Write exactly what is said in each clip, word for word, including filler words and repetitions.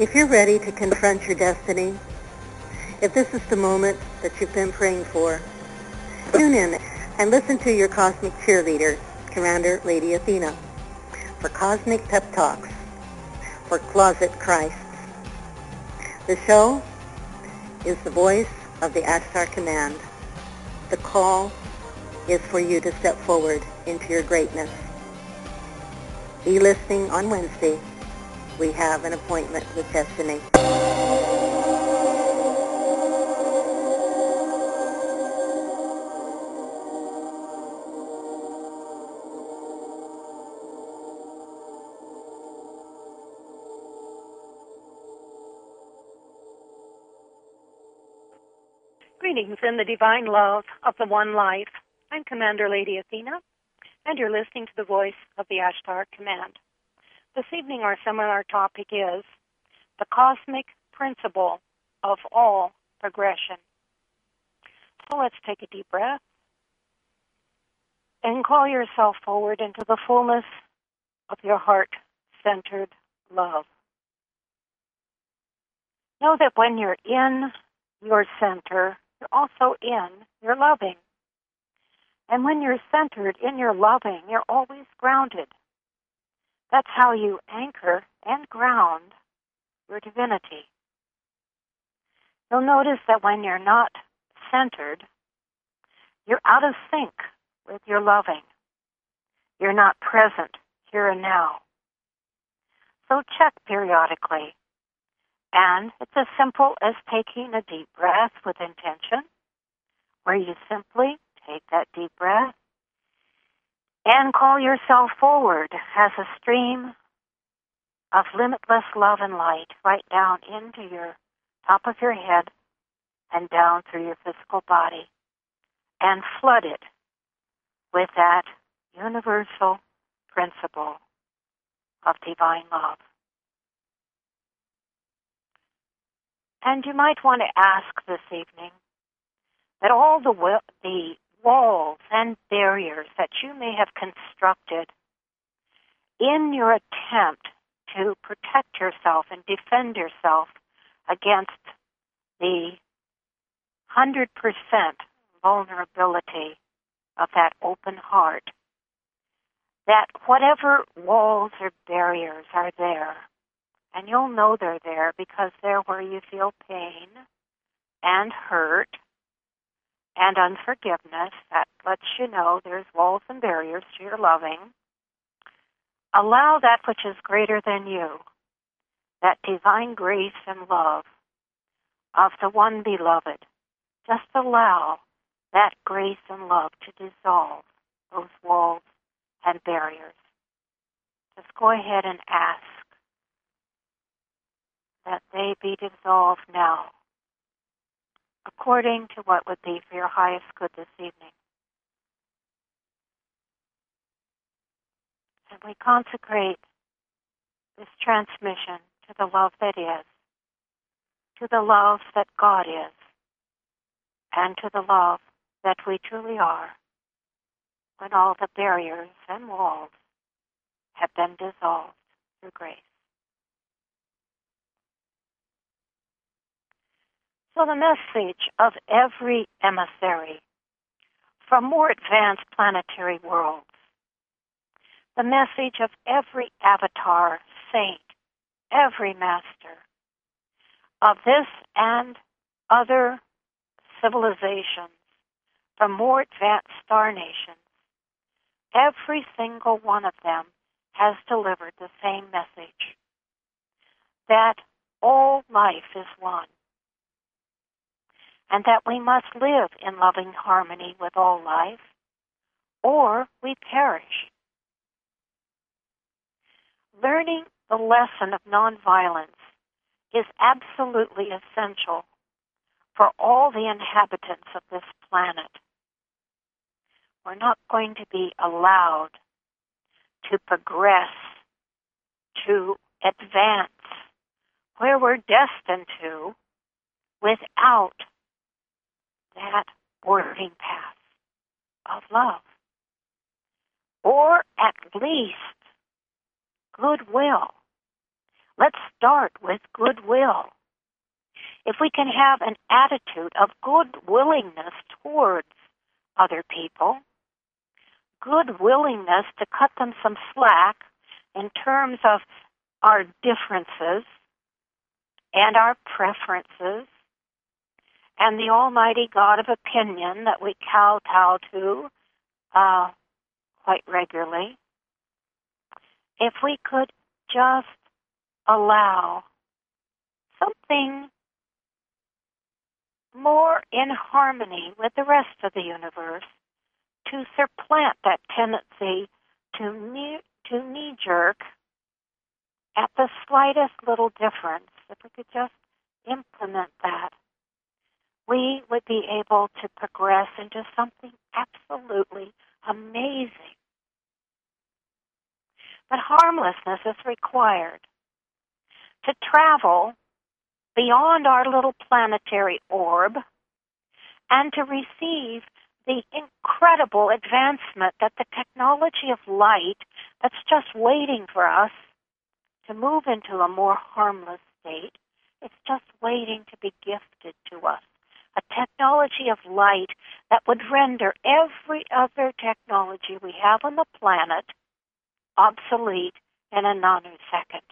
If you're ready to confront your destiny, if this is the moment that you've been praying for, tune in and listen to your cosmic cheerleader, Commander Lady Athena, for Cosmic Pep Talks for Closet Christs. The show is the voice of the Ashtar Command. The call is for you to step forward into your greatness. Be listening on Wednesday. We have an appointment with destiny. Greetings in the divine love of the One Life. I'm Commander Lady Athena, and you're listening to the voice of the Ashtar Command. This evening our seminar topic is the cosmic principle of all progression. So let's take a deep breath and call yourself forward into the fullness of your heart-centered love. Know that when you're in your center, you're also in your loving. And when you're centered in your loving, you're always grounded. That's how you anchor and ground your divinity. You'll notice that when you're not centered, you're out of sync with your loving. You're not present here and now. So check periodically. And it's as simple as taking a deep breath with intention, where you simply take that deep breath and call yourself forward as a stream of limitless love and light right down into your top of your head and down through your physical body, and flood it with that universal principle of divine love. And you might want to ask this evening that all the, w- the walls and barriers that you may have constructed in your attempt to protect yourself and defend yourself against the one hundred percent vulnerability of that open heart, that whatever walls or barriers are there, and you'll know they're there because they're where you feel pain and hurt and unforgiveness. That lets you know there's walls and barriers to your loving. Allow that which is greater than you, that divine grace and love of the one beloved. Just allow that grace and love to dissolve those walls and barriers. Just go ahead and ask that they be dissolved now, according to what would be for your highest good this evening. And we consecrate this transmission to the love that is, to the love that God is, and to the love that we truly are, when all the barriers and walls have been dissolved through grace. So the message of every emissary from more advanced planetary worlds, the message of every avatar, saint, every master of this and other civilizations from more advanced star nations, every single one of them has delivered the same message, that all life is one, and that we must live in loving harmony with all life, or we perish. Learning the lesson of nonviolence is absolutely essential for all the inhabitants of this planet. We're not going to be allowed to progress, to advance where we're destined to without that boarding pass of love, or at least goodwill. let's start with goodwill. If we can have an attitude of good willingness towards other people, good willingness to cut them some slack in terms of our differences and our preferences, and the almighty God of opinion that we kowtow to uh, quite regularly, if we could just allow something more in harmony with the rest of the universe to supplant that tendency to knee, to knee-jerk at the slightest little difference, if we could just implement that, we would be able to progress into something absolutely amazing. But harmlessness is required. To travel beyond our little planetary orb and to receive the incredible advancement that the technology of light that's just waiting for us to move into a more harmless state, it's just waiting to be gifted to us. A technology of light that would render every other technology we have on the planet obsolete in a nanosecond.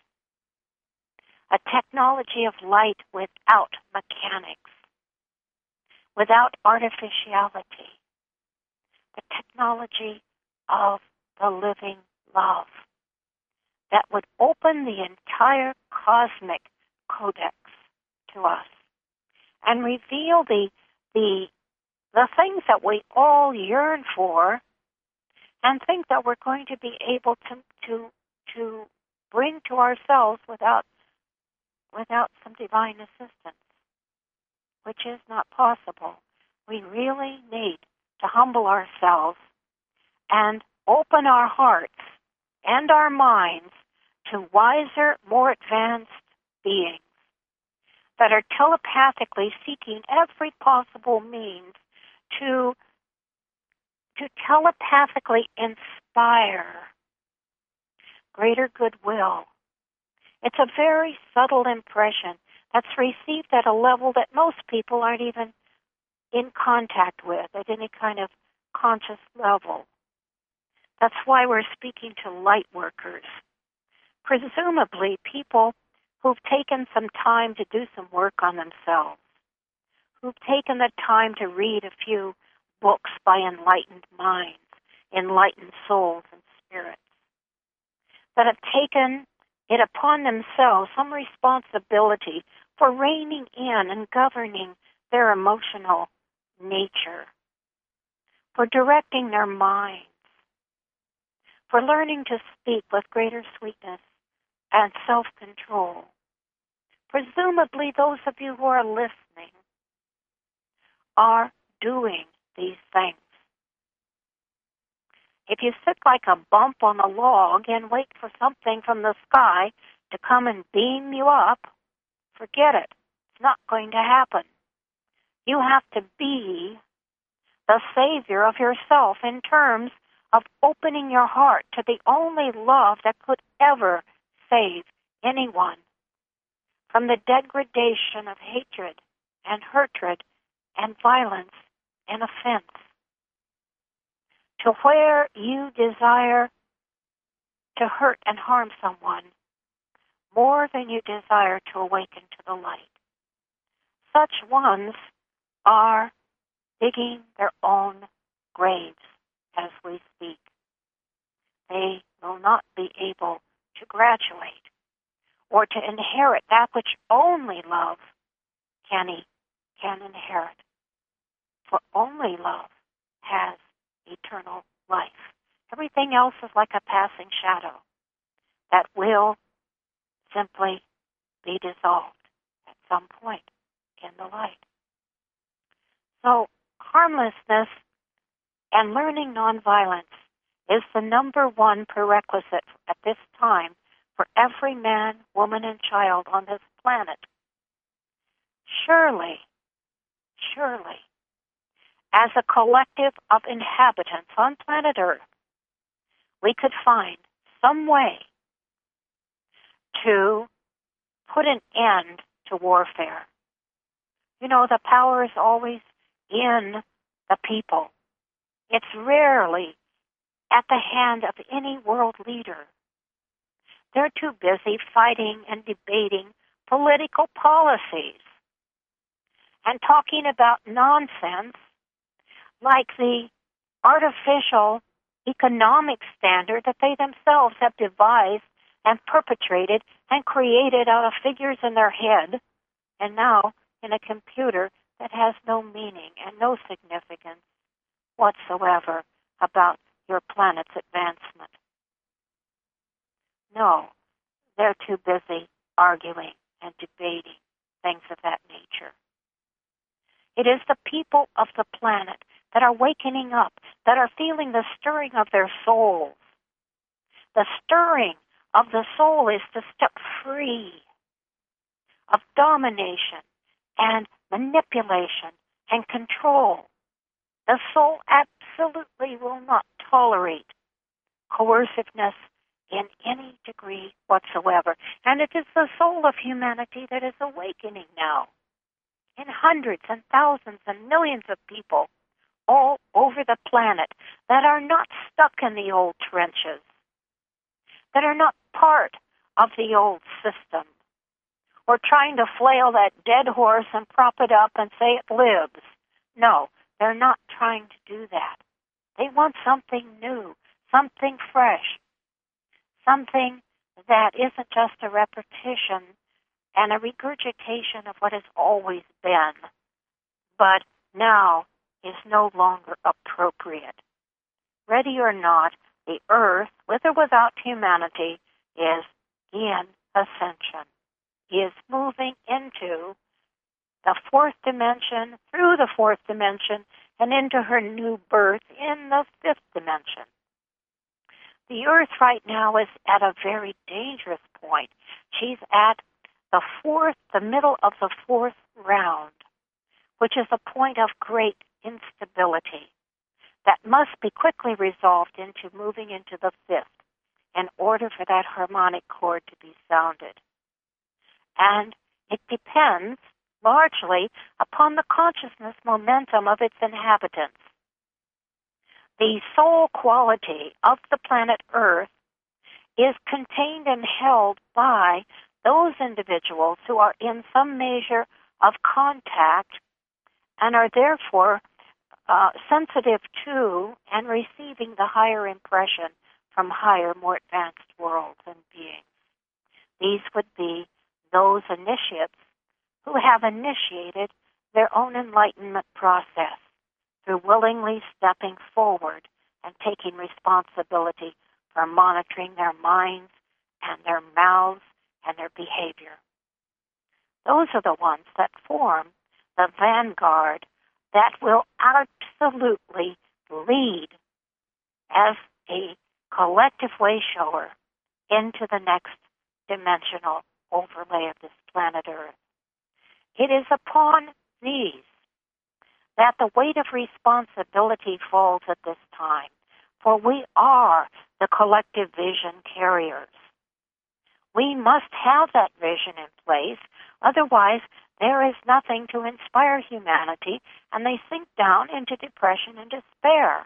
A technology of light without mechanics, without artificiality. The technology of the living love that would open the entire cosmic codex to us and reveal the the the things that we all yearn for and think that we're going to be able to to to bring to ourselves without without some divine assistance, which is not possible. We really need to humble ourselves and open our hearts and our minds to wiser, more advanced beings that are telepathically seeking every possible means to, to telepathically inspire greater goodwill. It's a very subtle impression that's received at a level that most people aren't even in contact with at any kind of conscious level. That's why we're speaking to light workers. Presumably people who've taken some time to do some work on themselves, who've taken the time to read a few books by enlightened minds, enlightened souls and spirits, that have taken it upon themselves some responsibility for reining in and governing their emotional nature, for directing their minds, for learning to speak with greater sweetness and self-control. Presumably those of you who are listening are doing these things. If you sit like a bump on a log and wait for something from the sky to come and beam you up, forget it. It's not going to happen. You have to be the savior of yourself in terms of opening your heart to the only love that could ever save anyone from the degradation of hatred and hatred and violence and offense, to where you desire to hurt and harm someone more than you desire to awaken to the light. Such ones are digging their own graves as we speak. They will not be able to graduate or to inherit that which only love can, can inherit. For only love has eternal life. Everything else is like a passing shadow that will simply be dissolved at some point in the light. So harmlessness and learning nonviolence is the number one prerequisite at this time for every man, woman, and child on this planet. Surely, surely, as a collective of inhabitants on planet Earth, we could find some way to put an end to warfare. You know, the power is always in the people. It's rarely at the hand of any world leader. They're too busy fighting and debating political policies and talking about nonsense like the artificial economic standard that they themselves have devised and perpetrated and created out of figures in their head, and now in a computer that has no meaning and no significance whatsoever about your planet's advancement. No, they're too busy arguing and debating things of that nature. It is the people of the planet that are wakening up, that are feeling the stirring of their souls. The stirring of the soul is to step free of domination and manipulation and control. The soul absolutely will not tolerate coerciveness in any degree whatsoever. And it is the soul of humanity that is awakening now in hundreds and thousands and millions of people all over the planet that are not stuck in the old trenches, that are not part of the old system, or trying to flail that dead horse and prop it up and say it lives. No, they're not trying to do that. They want something new, something fresh, something that isn't just a repetition and a regurgitation of what has always been, but now is no longer appropriate. Ready or not, the earth, with or without humanity, is in ascension, is moving into the fourth dimension, through the fourth dimension, and into her new birth in the fifth dimension. The earth right now is at a very dangerous point. She's at the fourth, the middle of the fourth round, which is a point of great instability that must be quickly resolved into moving into the fifth in order for that harmonic chord to be sounded. And it depends largely upon the consciousness momentum of its inhabitants. The soul quality of the planet Earth is contained and held by those individuals who are in some measure of contact and are therefore uh, sensitive to and receiving the higher impression from higher, more advanced worlds and beings. These would be those initiates who have initiated their own enlightenment process through willingly stepping forward and taking responsibility for monitoring their minds and their mouths and their behavior. Those are the ones that form the vanguard that will absolutely lead as a collective way shower into the next dimensional overlay of this planet Earth. It is upon these that the weight of responsibility falls at this time, for we are the collective vision carriers. We must have that vision in place, otherwise there is nothing to inspire humanity, and they sink down into depression and despair.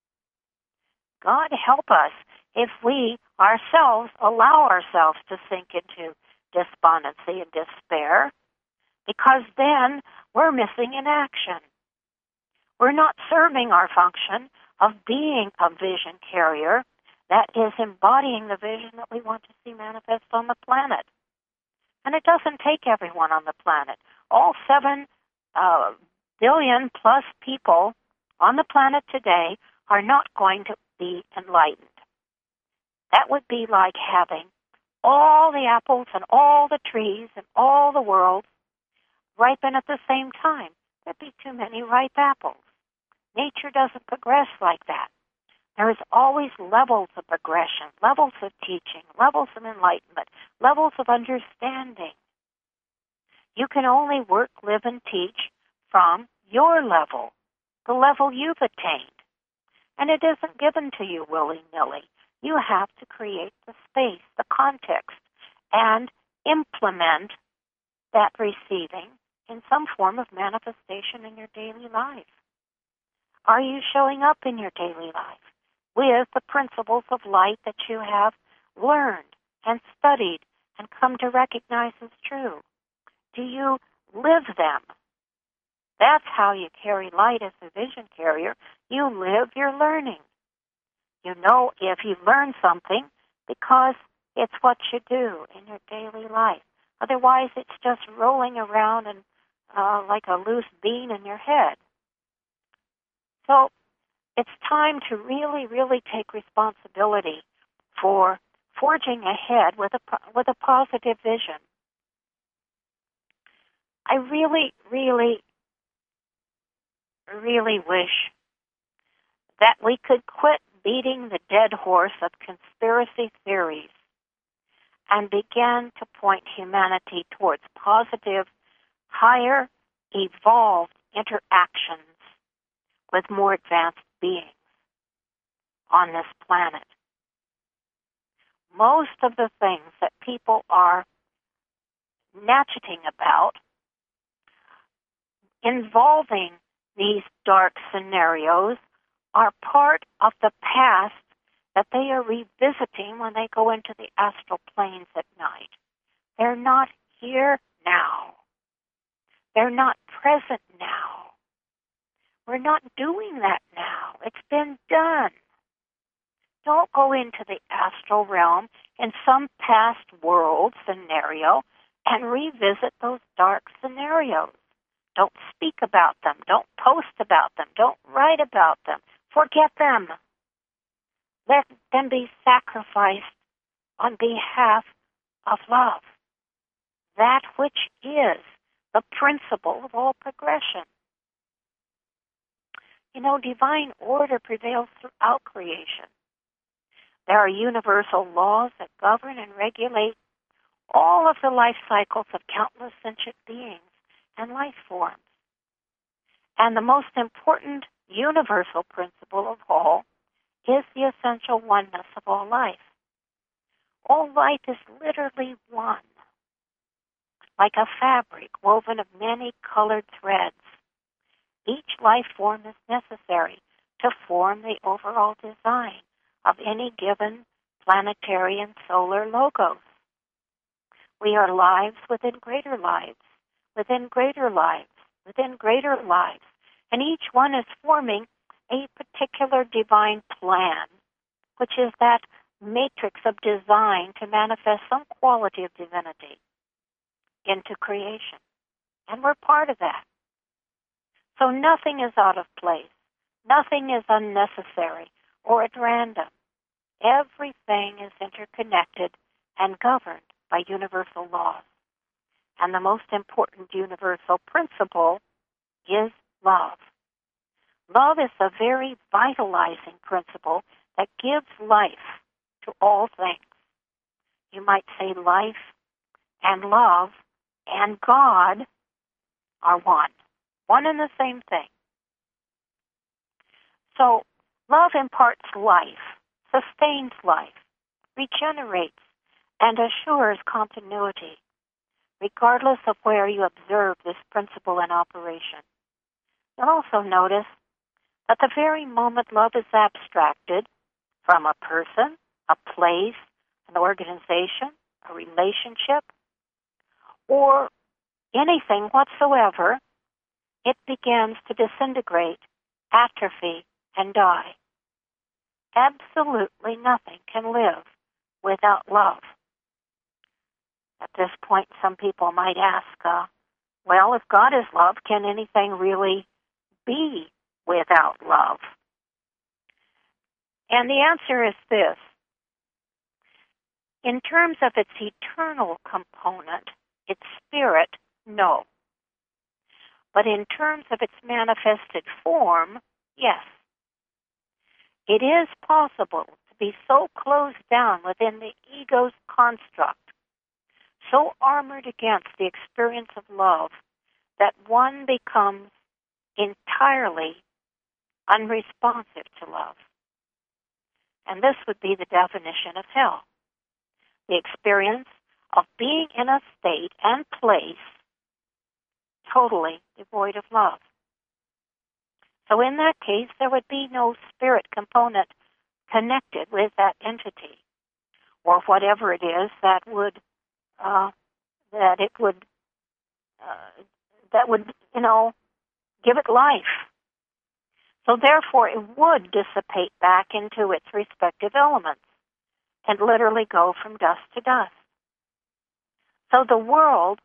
God help us if we ourselves allow ourselves to sink into despondency and despair, because then we're missing in action. We're not serving our function of being a vision carrier that is embodying the vision that we want to see manifest on the planet. And it doesn't take everyone on the planet. All seven uh, billion plus people on the planet today are not going to be enlightened. That would be like having all the apples and all the trees and all the worlds ripen at the same time. There'd be too many ripe apples. Nature doesn't progress like that. There is always levels of progression, levels of teaching, levels of enlightenment, levels of understanding. You can only work, live, and teach from your level, the level you've attained. And it isn't given to you willy-nilly. You have to create the space, the context, and implement that receiving in some form of manifestation in your daily life? Are you showing up in your daily life with the principles of light that you have learned and studied and come to recognize as true? Do you live them? That's how you carry light as a vision carrier. You live your learning. You know if you learn something because it's what you do in your daily life. Otherwise, it's just rolling around and uh, like a loose bean in your head. So it's time to really, really take responsibility for forging ahead with a with a positive vision. I really, really, really wish that we could quit beating the dead horse of conspiracy theories and begin to point humanity towards positive, higher, evolved interactions with more advanced beings on this planet. Most of the things that people are nachiting about involving these dark scenarios are part of the past that they are revisiting when they go into the astral planes at night. They're not here now. They're not present now. We're not doing that now. It's been done. Don't go into the astral realm in some past world scenario and revisit those dark scenarios. Don't speak about them. Don't post about them. Don't write about them. Forget them. Let them be sacrificed on behalf of love, that which is the principle of all progression. You know, divine order prevails throughout creation. There are universal laws that govern and regulate all of the life cycles of countless sentient beings and life forms. And the most important universal principle of all is the essential oneness of all life. All life is literally one, like a fabric woven of many colored threads. Each life form is necessary to form the overall design of any given planetary and solar logos. We are lives within greater lives, within greater lives, within greater lives, and each one is forming a particular divine plan, which is that matrix of design to manifest some quality of divinity into creation. And we're part of that. So nothing is out of place. Nothing is unnecessary or at random. Everything is interconnected and governed by universal laws. And the most important universal principle is love. Love is a very vitalizing principle that gives life to all things. You might say life and love and God are one, one and the same thing. So love imparts life, sustains life, regenerates, and assures continuity, regardless of where you observe this principle in operation. You'll also notice that the very moment love is abstracted from a person, a place, an organization, a relationship, or anything whatsoever, it begins to disintegrate, atrophy, and die. Absolutely nothing can live without love. At this point, some people might ask, uh, well, if God is love, can anything really be without love? And the answer is this. In terms of its eternal component, its spirit, no. But in terms of its manifested form, yes. It is possible to be so closed down within the ego's construct, so armored against the experience of love, that one becomes entirely unresponsive to love. And this would be the definition of hell. The experience of being in a state and place totally devoid of love. So in that case, there would be no spirit component connected with that entity, or whatever it is that would uh, that it would uh, that would you know give it life. So therefore, it would dissipate back into its respective elements and literally go from dust to dust. So the world,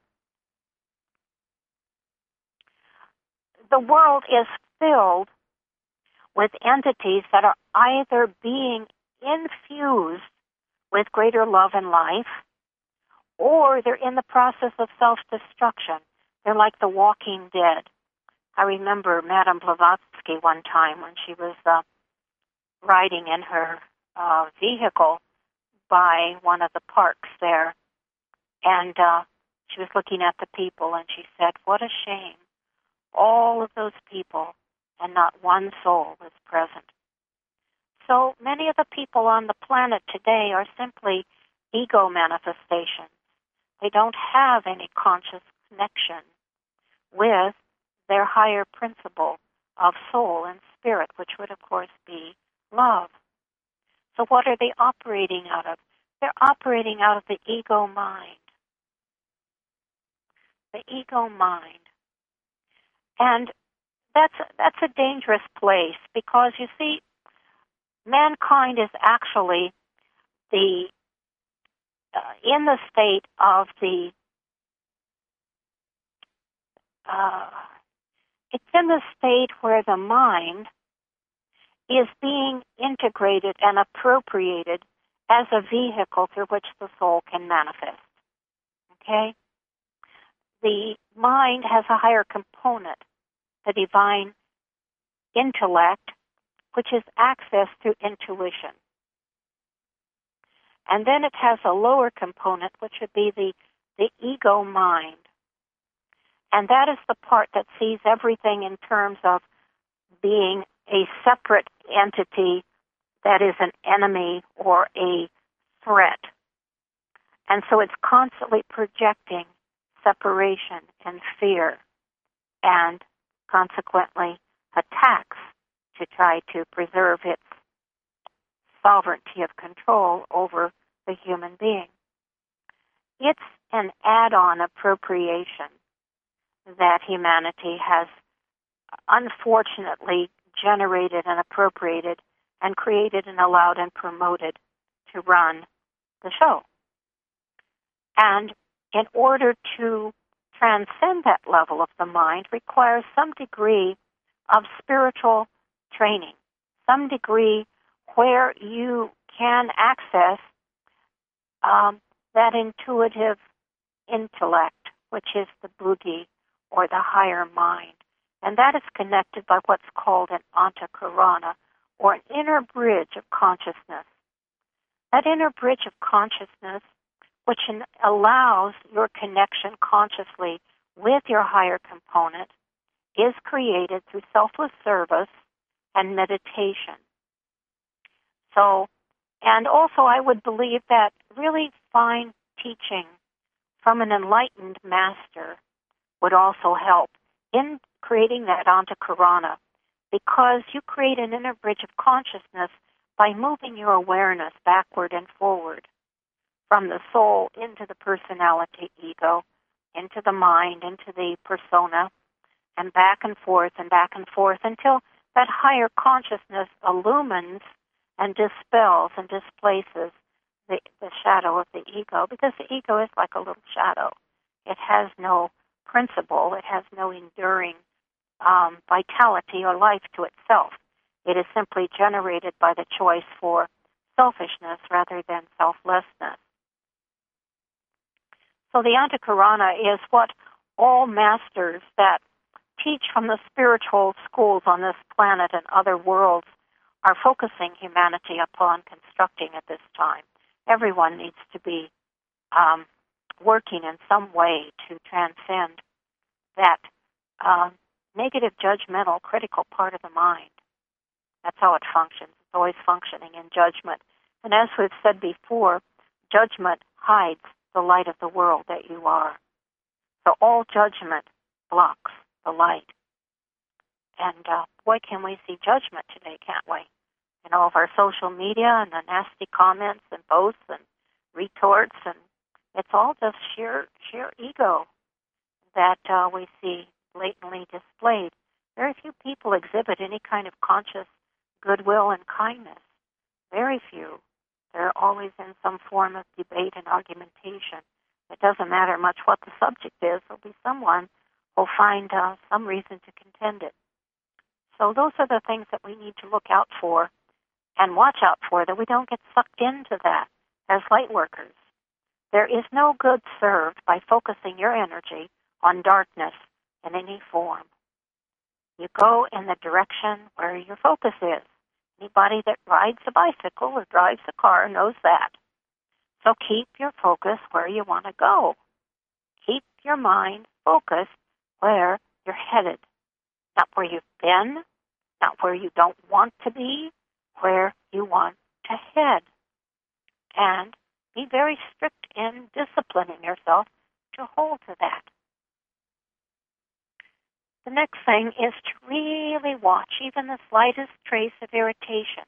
the world is filled with entities that are either being infused with greater love and life, or they're in the process of self-destruction. They're like the walking dead. I remember Madame Blavatsky one time when she was uh, riding in her uh, vehicle by one of the parks there, and uh, she was looking at the people, and she said, "What a shame. All of those people, and not one soul is present." So many of the people on the planet today are simply ego manifestations. They don't have any conscious connection with their higher principle of soul and spirit, which would, of course, be love. So what are they operating out of? They're operating out of the ego mind. The ego mind. And that's that's a dangerous place because, you see, mankind is actually the uh, in the state of the uh, it's in the state where the mind is being integrated and appropriated as a vehicle through which the soul can manifest. Okay? The mind has a higher component, the divine intellect, which is access through intuition. And then it has a lower component, which would be the, the ego mind. And that is the part that sees everything in terms of being a separate entity that is an enemy or a threat. And so it's constantly projecting separation and fear and consequently attacks to try to preserve its sovereignty of control over the human being. It's an add-on appropriation that humanity has unfortunately generated and appropriated and created and allowed and promoted to run the show. And in order to transcend that level of the mind requires some degree of spiritual training, some degree where you can access um, that intuitive intellect, which is the buddhi, or the higher mind. And that is connected by what's called an antakarana, or an inner bridge of consciousness. That inner bridge of consciousness, which allows your connection consciously with your higher component, is created through selfless service and meditation. So, and also I would believe that really fine teaching from an enlightened master would also help in creating that antakarana, because you create an inner bridge of consciousness by moving your awareness backward and forward from the soul into the personality ego, into the mind, into the persona, and back and forth and back and forth until that higher consciousness illumines and dispels and displaces the, the shadow of the ego, because the ego is like a little shadow. It has no principle. It has no enduring um, vitality or life to itself. It is simply generated by the choice for selfishness rather than selflessness. So the antakarana is what all masters that teach from the spiritual schools on this planet and other worlds are focusing humanity upon constructing at this time. Everyone needs to be um, working in some way to transcend that uh, negative, judgmental, critical part of the mind. That's how it functions. always functioning in judgment. And as we've said before, judgment hides the light of the world that you are. So all judgment blocks the light. And uh, boy, can we see judgment today, can't we? In all of our social media and the nasty comments and posts and retorts, and it's all just sheer sheer ego that uh, we see blatantly displayed. Very few people exhibit any kind of conscious goodwill and kindness. Very few. They're always in some form of debate and argumentation. It doesn't matter much what the subject is. There'll be someone who'll find uh, some reason to contend it. So those are the things that we need to look out for and watch out for, that we don't get sucked into that as light workers. There is no good served by focusing your energy on darkness in any form. You go in the direction where your focus is. Anybody that rides a bicycle or drives a car knows that. So keep your focus where you want to go. Keep your mind focused where you're headed. Not where you've been, not where you don't want to be, where you want to head. And be very strict in disciplining yourself to hold to that. The next thing is to really watch even the slightest trace of irritation.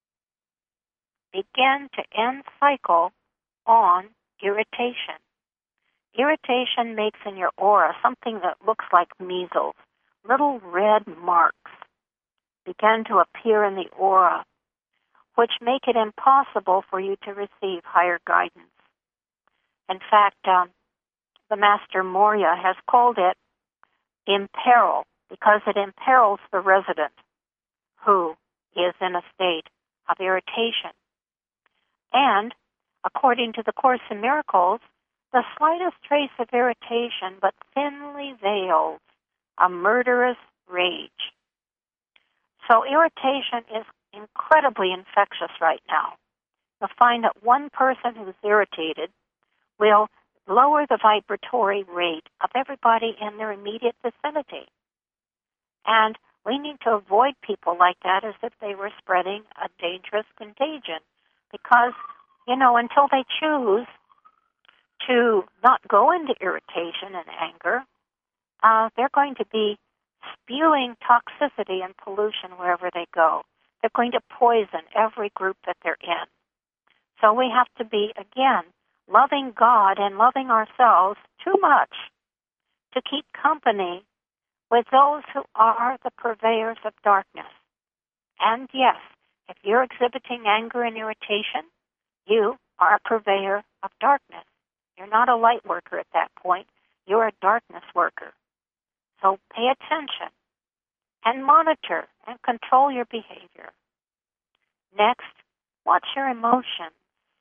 Begin to end cycle on irritation. Irritation makes in your aura something that looks like measles. Little red marks begin to appear in the aura, which make it impossible for you to receive higher guidance. In fact, um, the Master Morya has called it imperil, because it imperils the resident who is in a state of irritation. And, according to the Course in Miracles, the slightest trace of irritation but thinly veils a murderous rage. So irritation is incredibly infectious right now. You'll find that one person who's irritated will lower the vibratory rate of everybody in their immediate vicinity. And we need to avoid people like that as if they were spreading a dangerous contagion. Because, you know, until they choose to not go into irritation and anger, uh, they're going to be spewing toxicity and pollution wherever they go. They're going to poison every group that they're in. So we have to be, again, loving God and loving ourselves too much to keep company with those who are the purveyors of darkness. And yes, if you're exhibiting anger and irritation, you are a purveyor of darkness. You're not a light worker at that point. You're a darkness worker. So pay attention and monitor and control your behavior. Next, watch your emotions.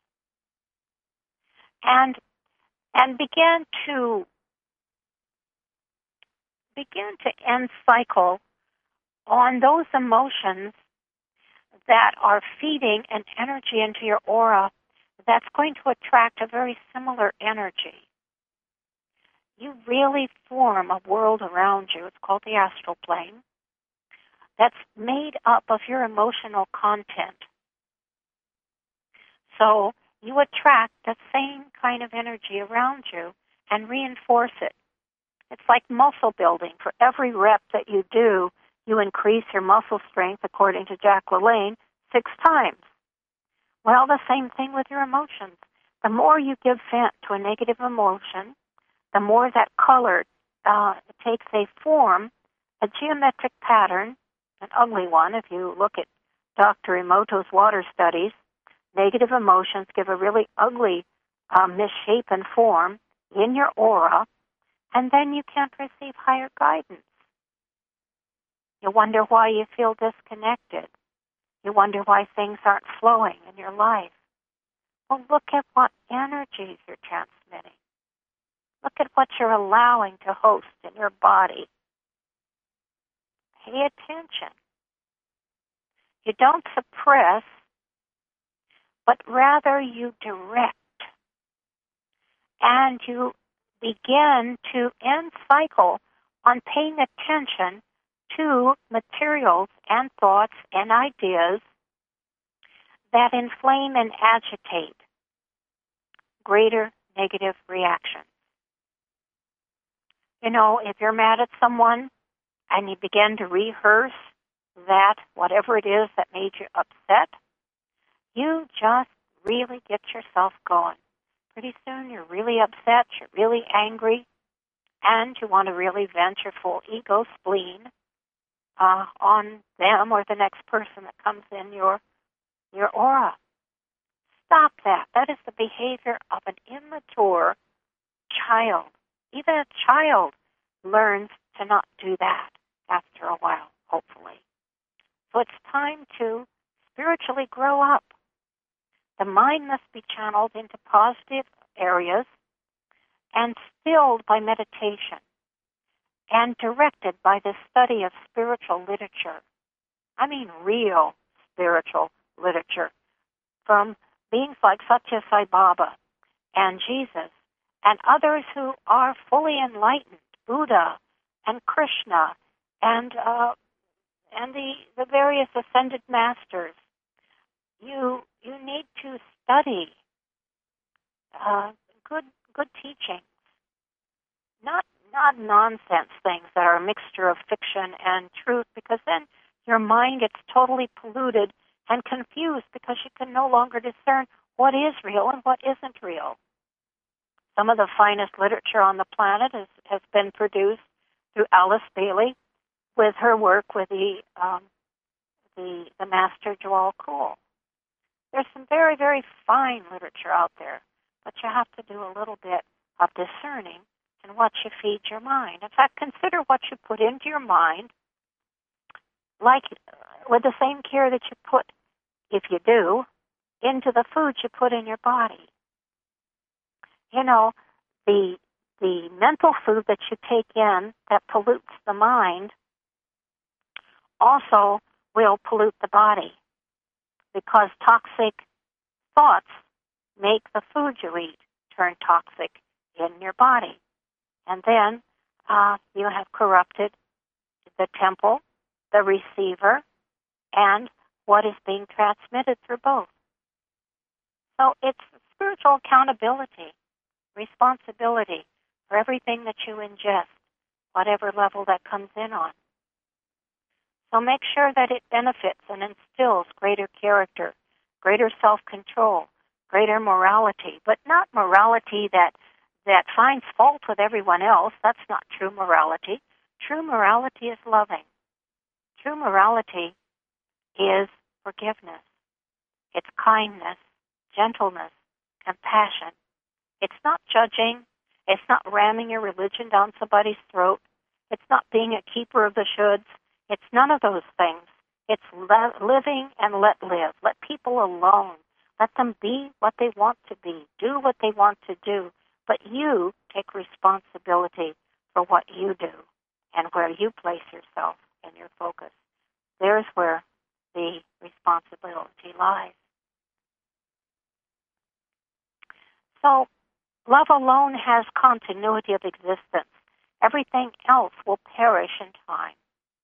And and begin to begin to end cycle on those emotions that are feeding an energy into your aura that's going to attract a very similar energy. You really form a world around you. It's called the astral plane. That's made up of your emotional content. So you attract the same kind of energy around you and reinforce it. It's like muscle building. For every rep that you do, you increase your muscle strength, according to Jack LaLanne, six times. Well, the same thing with your emotions. The more you give vent to a negative emotion, the more that color uh, takes a form, a geometric pattern, an ugly one. If you look at Doctor Emoto's water studies, negative emotions give a really ugly, uh, misshapen form in your aura, and then you can't receive higher guidance. You wonder why you feel disconnected. You wonder why things aren't flowing in your life. Well, look at what energies you're transmitting. Look at what you're allowing to host in your body. Pay attention. You don't suppress, but rather you direct. And you begin to end cycle on paying attention to materials and thoughts and ideas that inflame and agitate greater negative reactions. You know, if you're mad at someone and you begin to rehearse that, whatever it is that made you upset, you just really get yourself going. Pretty soon you're really upset, you're really angry, and you want to really vent your full ego spleen uh, on them or the next person that comes in your your aura. Stop that. That is the behavior of an immature child. Even a child learns to not do that after a while, hopefully. So it's time to spiritually grow up. The mind must be channeled into positive areas and stilled by meditation and directed by the study of spiritual literature. I mean real spiritual literature from beings like Satya Sai Baba and Jesus and others who are fully enlightened, Buddha and Krishna and uh, and the, the various ascended masters. You you need to study uh, good good teachings, not not nonsense things that are a mixture of fiction and truth, because then your mind gets totally polluted and confused because you can no longer discern what is real and what isn't real. Some of the finest literature on the planet has, has been produced through Alice Bailey with her work with the um, the, the master Joel Kuhl. There's some very, very fine literature out there, but you have to do a little bit of discerning in what you feed your mind. In fact, consider what you put into your mind, like with the same care that you put, if you do, into the food you put in your body. You know, the the mental food that you take in that pollutes the mind also will pollute the body, because toxic thoughts make the food you eat turn toxic in your body. And then uh, you have corrupted the temple, the receiver, and what is being transmitted through both. So it's spiritual accountability, responsibility for everything that you ingest, whatever level that comes in on. So make sure that it benefits and instills greater character, greater self-control, greater morality, but not morality that that finds fault with everyone else. That's not true morality. True morality is loving. True morality is forgiveness. It's kindness, gentleness, compassion. It's not judging. It's not ramming your religion down somebody's throat. It's not being a keeper of the shoulds. It's none of those things. It's le- living and let live. Let people alone. Let them be what they want to be. Do what they want to do. But you take responsibility for what you do and where you place yourself and your focus. There's where the responsibility lies. So, love alone has continuity of existence. Everything else will perish in time.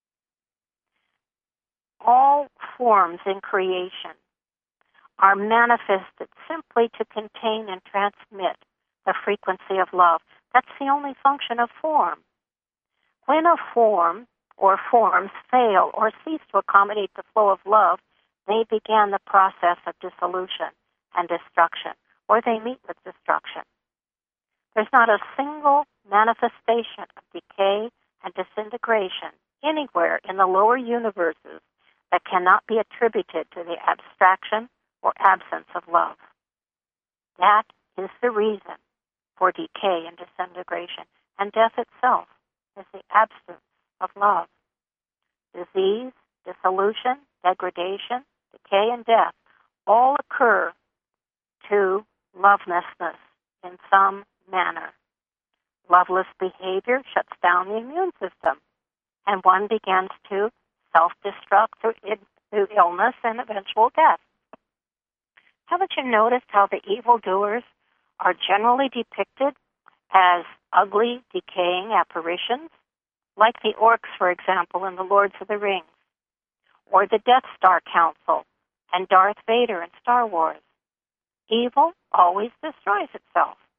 All forms in creation are manifested simply to contain and transmit the frequency of love. That's the only function of form. When a form or forms fail or cease to accommodate the flow of love, they begin the process of dissolution and destruction, or they meet with destruction. There's not a single manifestation of decay and disintegration anywhere in the lower universes that cannot be attributed to the abstraction or absence of love. That is the reason for decay and disintegration, and death itself is the absence of love. Disease, dissolution, degradation, decay, and death all occur to lovelessness in some manner. Loveless behavior shuts down the immune system, and one begins to self-destruct through, through illness and eventual death. Haven't you noticed how the evildoers are generally depicted as ugly, decaying apparitions? Like the orcs, for example, in The Lords of the Rings, or the Death Star Council and Darth Vader in Star Wars. Evil always destroys itself.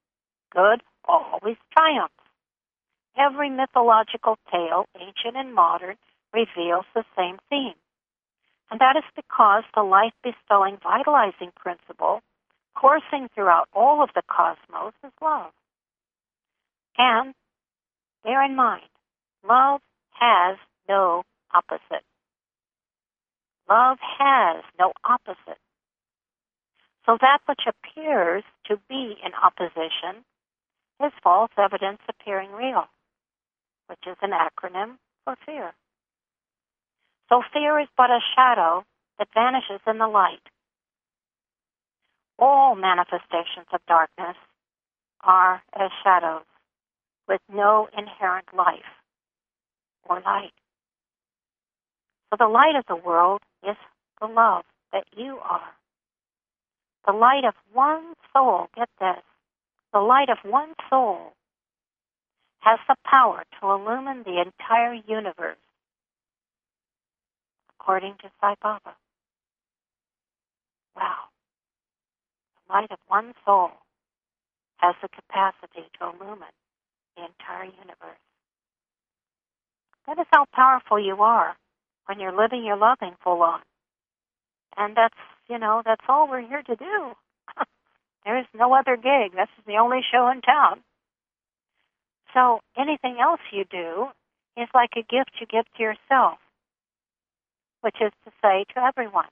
Good always triumphs. Every mythological tale, ancient and modern, reveals the same theme. And that is because the life-bestowing, vitalizing principle coursing throughout all of the cosmos is love. And bear in mind, love has no opposite. Love has no opposite. So that which appears to be in opposition is false evidence appearing real, which is an acronym for fear. So fear is but a shadow that vanishes in the light. All manifestations of darkness are as shadows with no inherent life or light. So the light of the world is the love that you are. The light of one soul, get this, the light of one soul has the power to illumine the entire universe, according to Sai Baba. Wow. The light of one soul has the capacity to illumine the entire universe. That is how powerful you are when you're living your loving full on. And that's, you know, that's all we're here to do. There is no other gig. This is the only show in town. So anything else you do is like a gift you give to yourself, which is to say to everyone.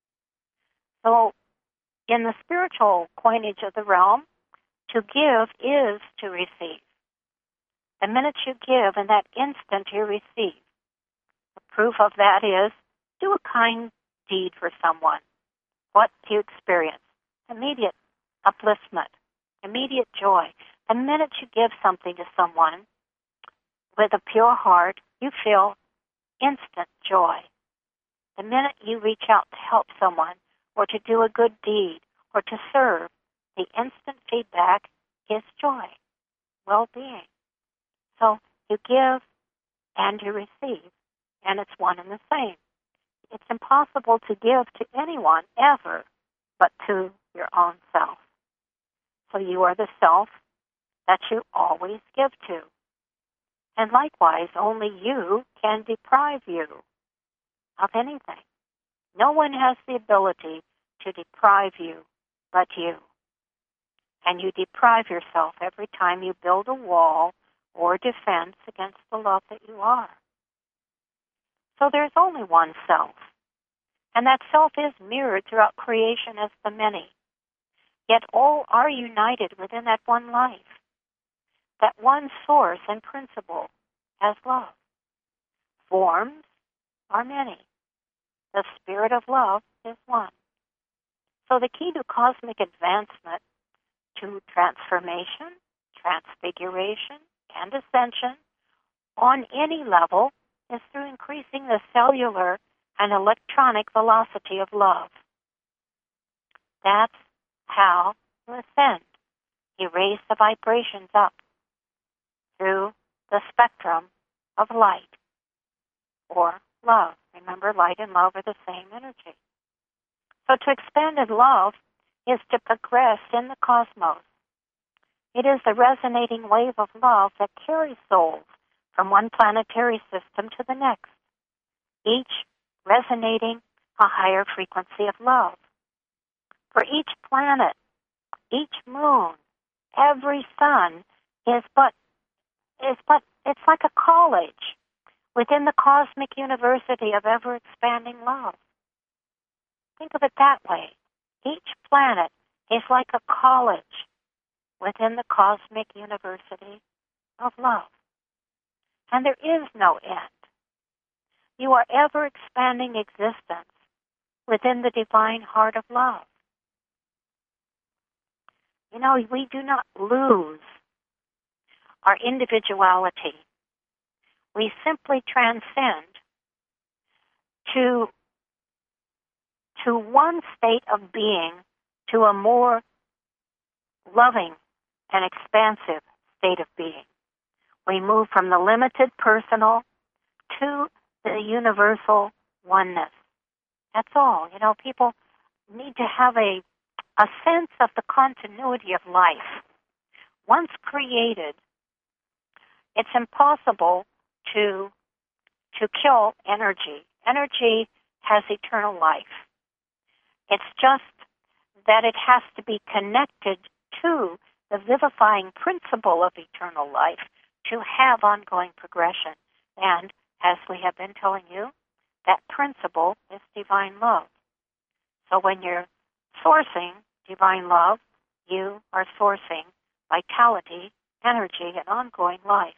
So in the spiritual coinage of the realm, to give is to receive. The minute you give, in that instant you receive. The proof of that is, do a kind deed for someone. What do you experience? Immediate upliftment, immediate joy. The minute you give something to someone with a pure heart, you feel instant joy. The minute you reach out to help someone or to do a good deed or to serve, the instant feedback is joy, well-being. So you give and you receive, and it's one and the same. It's impossible to give to anyone ever but to your own self. So you are the self that you always give to. And likewise, only you can deprive you of anything. No one has the ability to deprive you but you. And you deprive yourself every time you build a wall or defense against the love that you are. So there's only one self. And that self is mirrored throughout creation as the many. Yet all are united within that one life, that one source and principle as love. Forms are many. The spirit of love is one. So the key to cosmic advancement, to transformation, transfiguration, and ascension on any level is through increasing the cellular and electronic velocity of love. That's how you ascend. You raise the vibrations up through the spectrum of light or love. Remember, light and love are the same energy. So to expand in love is to progress in the cosmos. It is the resonating wave of love that carries souls from one planetary system to the next, each resonating a higher frequency of love. For each planet, each moon, every sun is but is but it's like a college within the cosmic university of ever-expanding love. Think of it that way. Each planet is like a college within the cosmic university of love. And there is no end. You are ever-expanding existence within the divine heart of love. You know, we do not lose our individuality. We simply transcend to, to one state of being to a more loving and expansive state of being. We move from the limited personal to the universal oneness. That's all. You know, people need to have a, a sense of the continuity of life once created, it's impossible to to kill energy. Energy has eternal life. It's just that it has to be connected to the vivifying principle of eternal life to have ongoing progression. And as we have been telling you, that principle is divine love. So when you're sourcing divine love, you are sourcing vitality, energy, and ongoing life.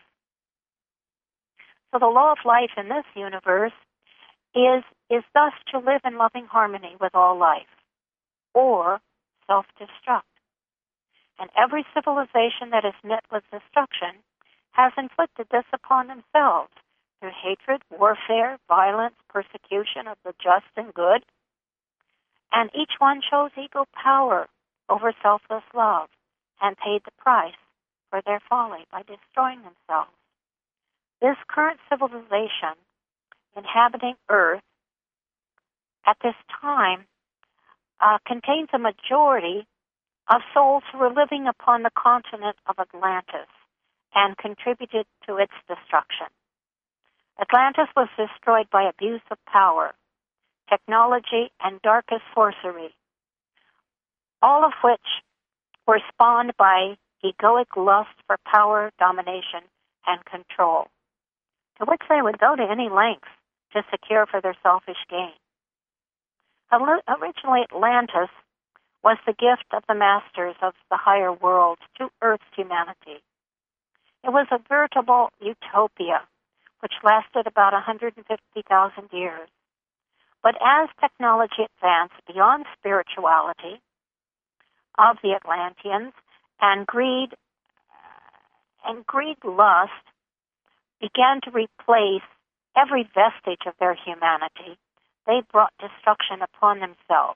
So the law of life in this universe is, is thus to live in loving harmony with all life, or self-destruct. And every civilization that is met with destruction has inflicted this upon themselves through hatred, warfare, violence, persecution of the just and good. And each one chose ego power over selfless love and paid the price for their folly by destroying themselves. This current civilization inhabiting Earth at this time uh, contains a majority of souls who were living upon the continent of Atlantis and contributed to its destruction. Atlantis was destroyed by abuse of power, technology, and darkest sorcery, all of which were spawned by egoic lust for power, domination, and control, to which they would go to any lengths to secure for their selfish gain. Originally, Atlantis was the gift of the masters of the higher world to Earth's humanity. It was a veritable utopia, which lasted about one hundred fifty thousand years. But as technology advanced beyond spirituality of the Atlanteans, and greed and greed lust began to replace every vestige of their humanity, they brought destruction upon themselves.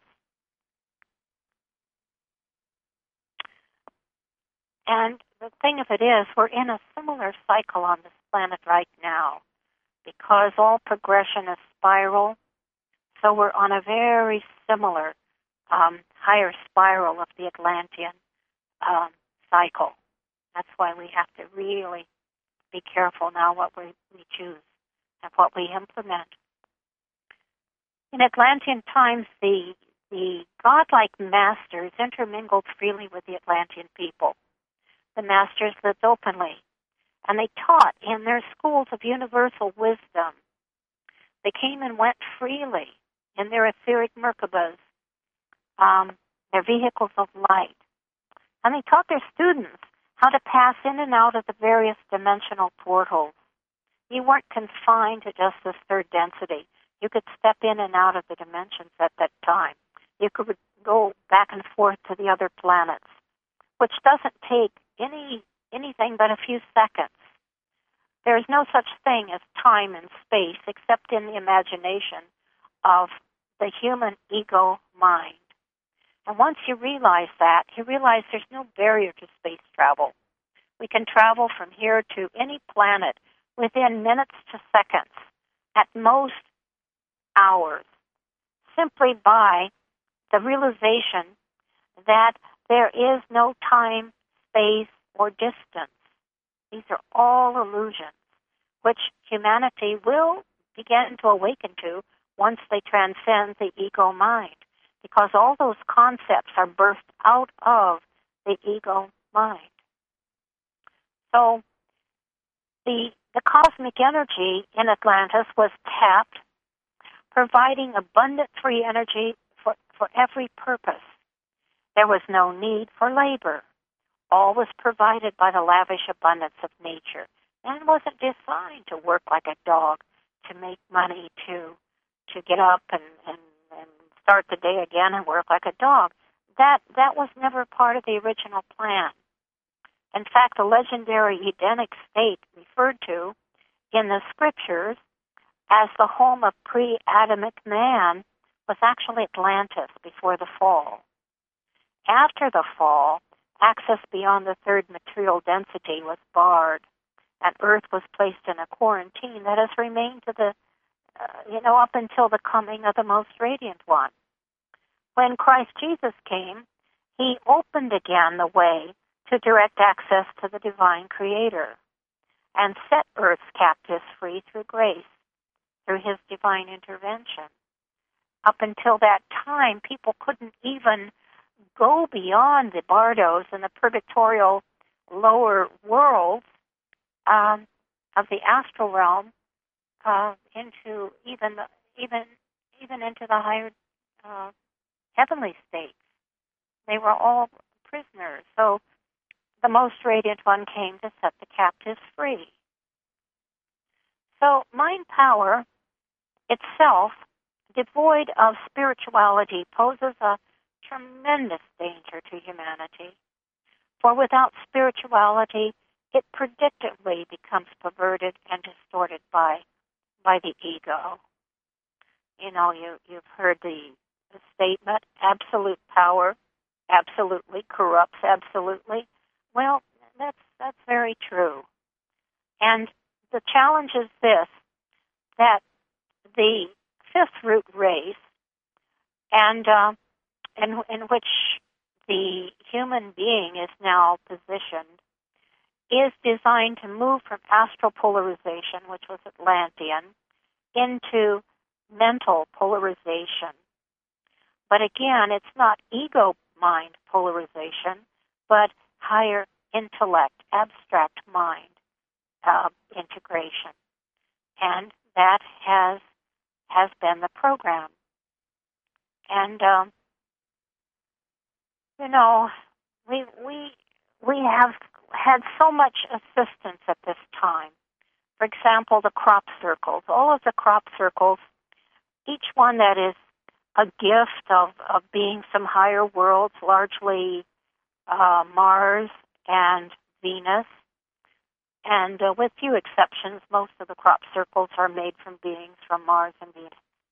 And the thing of it is, we're in a similar cycle on this planet right now, because all progression is spiral. So we're on a very similar um, higher spiral of the Atlantean um, cycle. That's why we have to really be careful now what we, we choose and what we implement. In Atlantean times, the the godlike masters intermingled freely with the Atlantean people. The masters lived openly, and they taught in their schools of universal wisdom. They came and went freely in their etheric Merkabas, um, their vehicles of light. And they taught their students how to pass in and out of the various dimensional portals. You weren't confined to just this third density. You could step in and out of the dimensions at that time. You could go back and forth to the other planets, which doesn't take any anything but a few seconds. There is no such thing as time and space except in the imagination of the human ego mind. And once you realize that, you realize there's no barrier to space travel. We can travel from here to any planet within minutes to seconds, at most hours, simply by the realization that there is no time, space, or distance. These are all illusions, which humanity will begin to awaken to once they transcend the ego mind, because all those concepts are birthed out of the ego mind. So the, the cosmic energy in Atlantis was tapped, providing abundant free energy for, for every purpose. There was no need for labor. All was provided by the lavish abundance of nature, and wasn't designed to work like a dog to make money, to to get up and, and, and start the day again and work like a dog. That that was never part of the original plan. In fact, the legendary Edenic state referred to in the scriptures as the home of pre-Adamic man was actually Atlantis before the fall. After the fall, access beyond the third material density was barred, and Earth was placed in a quarantine that has remained to the, uh, you know, up until the coming of the Most Radiant One. When Christ Jesus came, he opened again the way to direct access to the divine creator and set Earth's captives free through grace, through his divine intervention. Up until that time, people couldn't even go beyond the bardos and the purgatorial lower worlds um, of the astral realm uh, into even the, even even into the higher uh, heavenly states. They were all prisoners. So the most radiant one came to set the captives free. So mind power itself, devoid of spirituality, poses a tremendous danger to humanity. For without spirituality, it predictably becomes perverted and distorted by by the ego. You know, you, you've heard the, the statement, absolute power absolutely corrupts absolutely. Well, that's that's very true. And the challenge is this, that the fifth root race, and uh, in, in which the human being is now positioned, is designed to move from astral polarization, which was Atlantean, into mental polarization. But again, it's not ego-mind polarization, but higher intellect, abstract mind uh, integration. And that has has been the program. And, um, you know, we we we have had so much assistance at this time. For example, the crop circles. All of the crop circles, each one that is a gift of, of being some higher worlds, largely uh, Mars and Venus. And uh, with few exceptions, most of the crop circles are made from beings from Mars and Venus.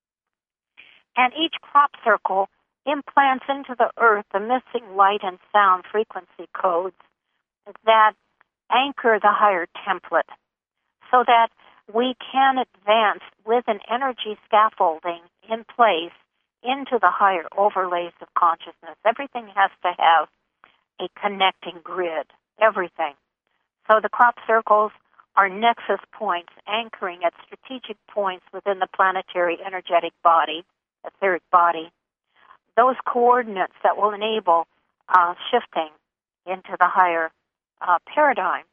And each crop circle implants into the earth the missing light and sound frequency codes that anchor the higher template so that we can advance with an energy scaffolding in place into the higher overlays of consciousness. Everything has to have a connecting grid, everything. So the crop circles are nexus points anchoring at strategic points within the planetary energetic body, etheric body, those coordinates that will enable uh, shifting into the higher uh, paradigm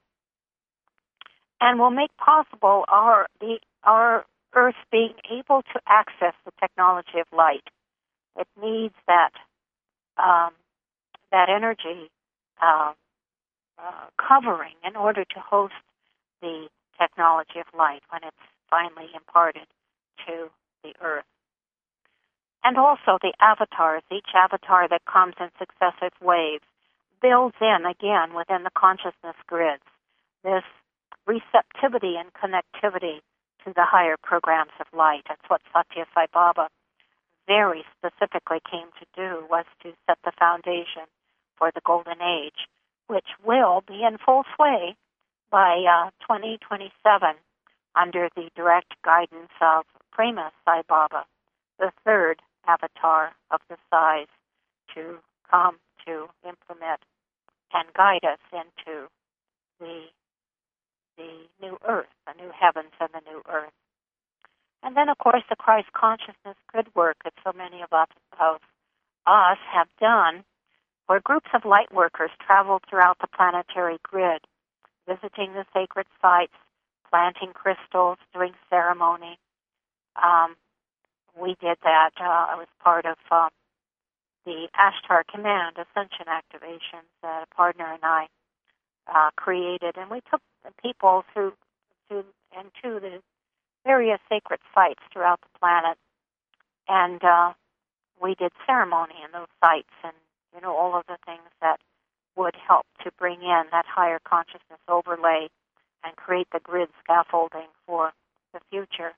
and will make possible our the our Earth being able to access the technology of light. It needs that um, that energy uh, uh, covering in order to host the technology of light when it's finally imparted to the Earth. And also the avatars, each avatar that comes in successive waves, builds in, again, within the consciousness grids, this receptivity and connectivity to the higher programs of light. That's what Satya Sai Baba very specifically came to do, was to set the foundation for the Golden Age, which will be in full sway by uh, twenty twenty-seven under the direct guidance of Prema Sai Baba, the third avatar of the Sais, to come to implement and guide us into the the new earth, the new heavens and the new earth. And then, of course, the Christ consciousness grid work that so many of us, of us have done, where groups of light workers travel throughout the planetary grid, visiting the sacred sites, planting crystals, doing ceremony. Um, we did that. Uh, I was part of uh, the Ashtar Command Ascension activations that a partner and I uh, created, and we took the people through, through and to the various sacred sites throughout the planet, and uh, we did ceremony in those sites, and you know all of the things that would help to bring in that higher consciousness overlay and create the grid scaffolding for the future.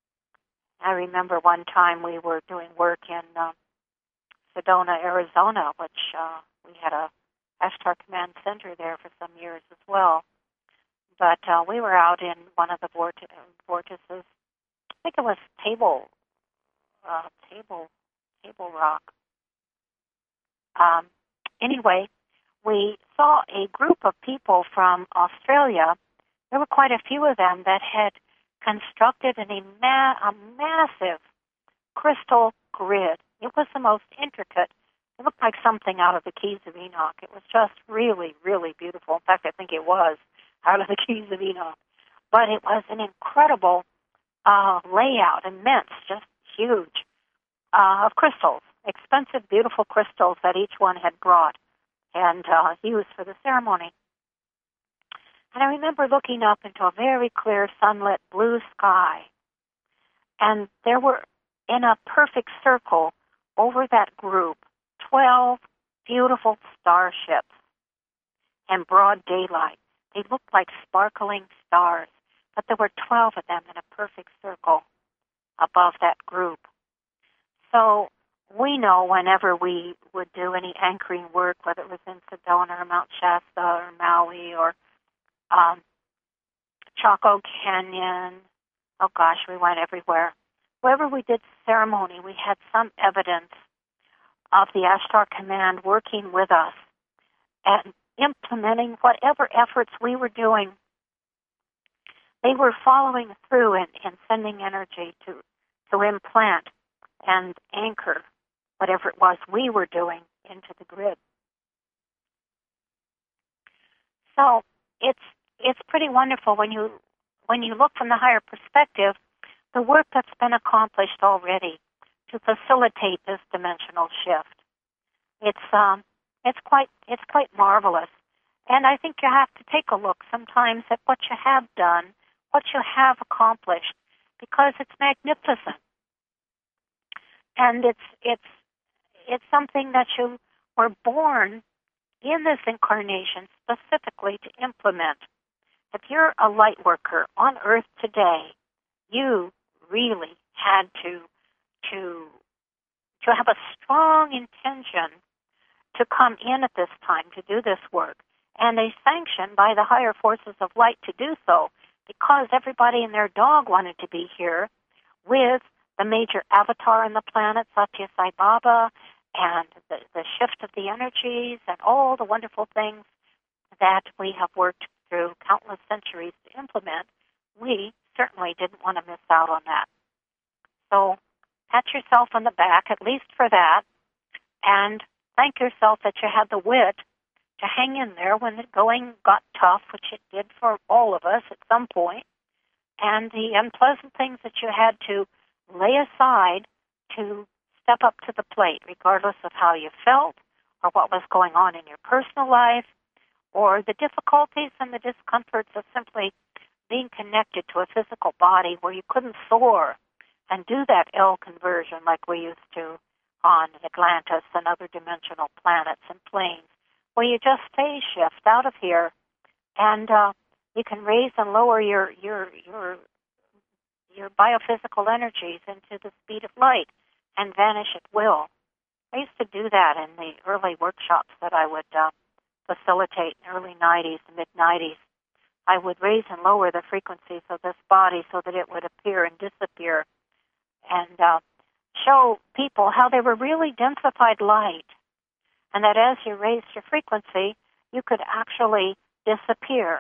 I remember one time we were doing work in uh, Sedona, Arizona, which uh, we had a Ashtar Command Center there for some years as well. But uh, we were out in one of the vorti- vortices. I think it was Table, uh, Table, Table Rock. Um, anyway, we saw a group of people from Australia. There were quite a few of them that had constructed an, a, ma- a massive crystal grid. It was the most intricate. It looked like something out of the Keys of Enoch. It was just really, really beautiful. In fact, I think it was out of the Keys of Enoch. But it was an incredible uh, layout, immense, just huge, uh, of crystals, expensive, beautiful crystals that each one had brought and uh, used for the ceremony. And I remember looking up into a very clear, sunlit blue sky, and there were, in a perfect circle over that group, twelve beautiful starships in broad daylight. They looked like sparkling stars, but there were twelve of them in a perfect circle above that group. So we know whenever we would do any anchoring work, whether it was in Sedona or Mount Shasta or Maui or um, Chaco Canyon, oh gosh, we went everywhere. Wherever we did ceremony, we had some evidence of the Ashtar Command working with us and implementing whatever efforts we were doing. They were following through and, and sending energy to, to implant and anchor whatever it was we were doing into the grid. So it's it's pretty wonderful when you when you look from the higher perspective, the work that's been accomplished already to facilitate this dimensional shift. It's um it's quite it's quite marvelous. And I think you have to take a look sometimes at what you have done, what you have accomplished, because it's magnificent. And it's it's it's something that you were born in this incarnation specifically to implement. If you're a light worker on Earth today, you really had to to to have a strong intention to come in at this time to do this work, and a sanction by the higher forces of light to do so, because everybody and their dog wanted to be here with the major avatar on the planet, Satya Sai Baba, and the, the shift of the energies and all the wonderful things that we have worked through countless centuries to implement. We certainly didn't want to miss out on that. So pat yourself on the back, at least for that, and thank yourself that you had the wit to hang in there when the going got tough, which it did for all of us at some point, and the unpleasant things that you had to lay aside to step up to the plate, regardless of how you felt or what was going on in your personal life or the difficulties and the discomforts of simply being connected to a physical body where you couldn't soar and do that L conversion like we used to on Atlantis and other dimensional planets and planes, where you just phase shift out of here and uh, you can raise and lower your your your your biophysical energies into the speed of light and vanish at will. I used to do that in the early workshops that I would uh, facilitate in the early nineties, mid nineties. I would raise and lower the frequencies of this body so that it would appear and disappear, and uh, show people how they were really densified light, and that as you raised your frequency, you could actually disappear.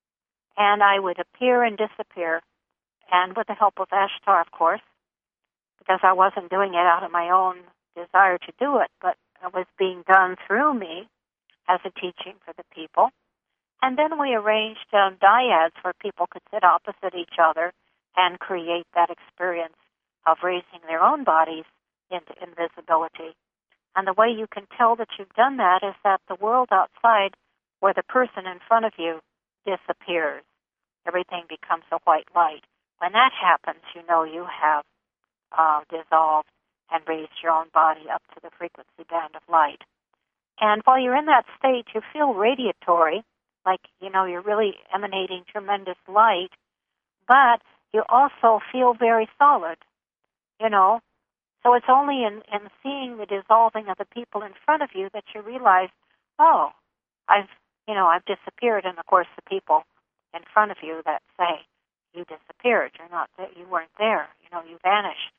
And I would appear and disappear, and with the help of Ashtar, of course, because I wasn't doing it out of my own desire to do it, but it was being done through me as a teaching for the people. And then we arranged um, dyads where people could sit opposite each other and create that experience of raising their own bodies into invisibility. And the way you can tell that you've done that is that the world outside, where the person in front of you disappears. Everything becomes a white light. When that happens, you know you have uh, dissolved and raised your own body up to the frequency band of light. And while you're in that state, you feel radiatory, like, you know, you're really emanating tremendous light, but you also feel very solid, you know. So it's only in, in seeing the dissolving of the people in front of you that you realize, oh, I've, you know, I've disappeared. And, of course, the people in front of you that say, you disappeared, you're not there, you weren't there, you know, you vanished.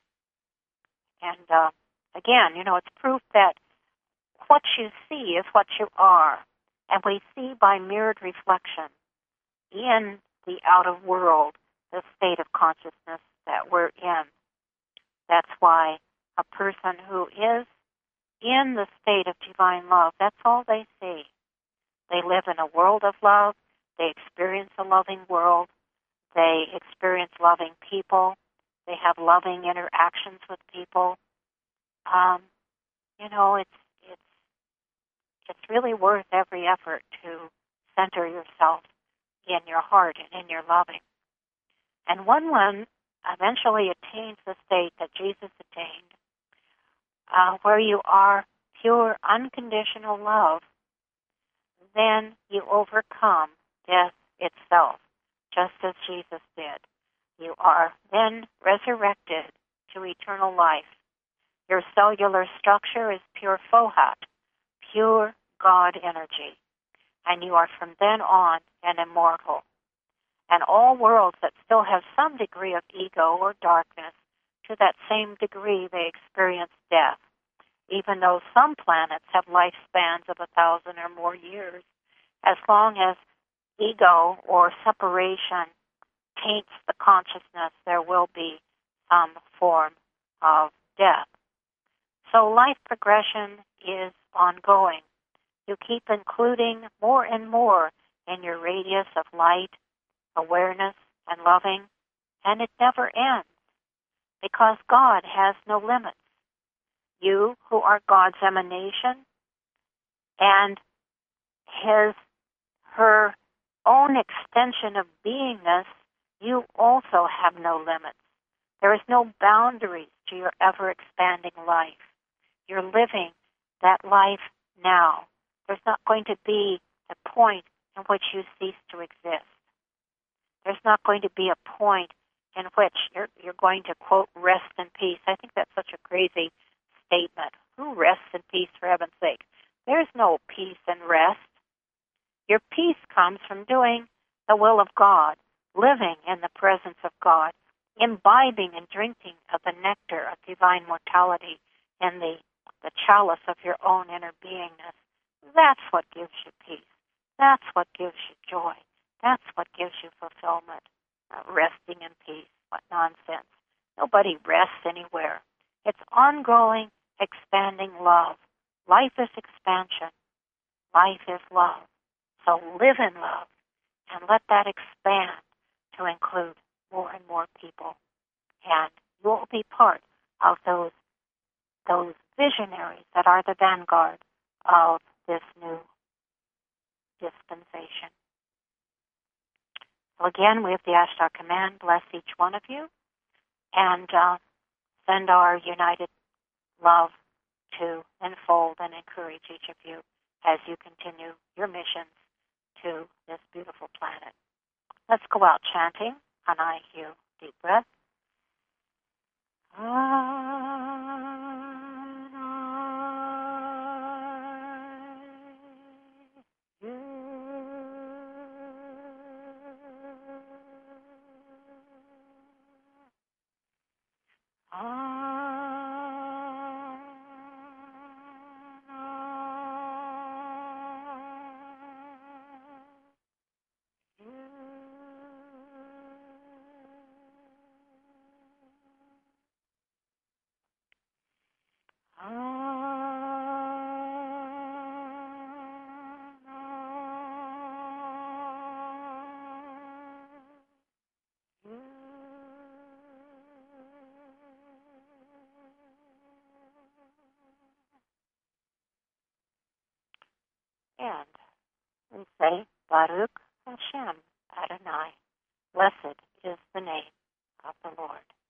And, uh, again, you know, it's proof that what you see is what you are. And we see by mirrored reflection in the outer world the state of consciousness that we're in. That's why a person who is in the state of divine love, that's all they see. They live in a world of love. They experience a loving world. They experience loving people. They have loving interactions with people. Um, you know, it's it's it's really worth every effort to center yourself in your heart and in your loving. And when one eventually attains the state that Jesus attained, uh, where you are pure, unconditional love, then you overcome death itself, just as Jesus did. You are then resurrected to eternal life. Your cellular structure is pure Fohat, pure God energy, and you are from then on an immortal. And all worlds that still have some degree of ego or darkness, to that same degree they experience death. Even though some planets have lifespans of a thousand or more years, as long as ego or separation taints the consciousness, there will be some form of death. So life progression is ongoing. You keep including more and more in your radius of light, awareness, and loving, and it never ends, because God has no limits. You, who are God's emanation, and His, her own extension of beingness, you also have no limits. There is no boundaries to your ever-expanding life. You're living that life now. There's not going to be a point in which you cease to exist. There's not going to be a point in which you're, you're going to, quote, rest in peace. I think that's such a crazy statement. Who rests in peace, for heaven's sake? There's no peace and rest. Your peace comes from doing the will of God, living in the presence of God, imbibing and drinking of the nectar of divine mortality in the, the chalice of your own inner beingness. That's what gives you peace. That's what gives you joy. That's what gives you fulfillment. Uh, resting in peace. What nonsense. Nobody rests anywhere. It's ongoing, expanding love. Life is expansion. Life is love. So live in love and let that expand to include more and more people. And you will be part of those, those visionaries that are the vanguard of this new dispensation. So again, we have the Ashtar command. Bless each one of you, and uh, send our united love to enfold and encourage each of you as you continue your missions to this beautiful planet. Let's go out chanting. Anai Hu, deep breath. And we say, Baruch Hashem Adonai. Blessed is the name of the Lord.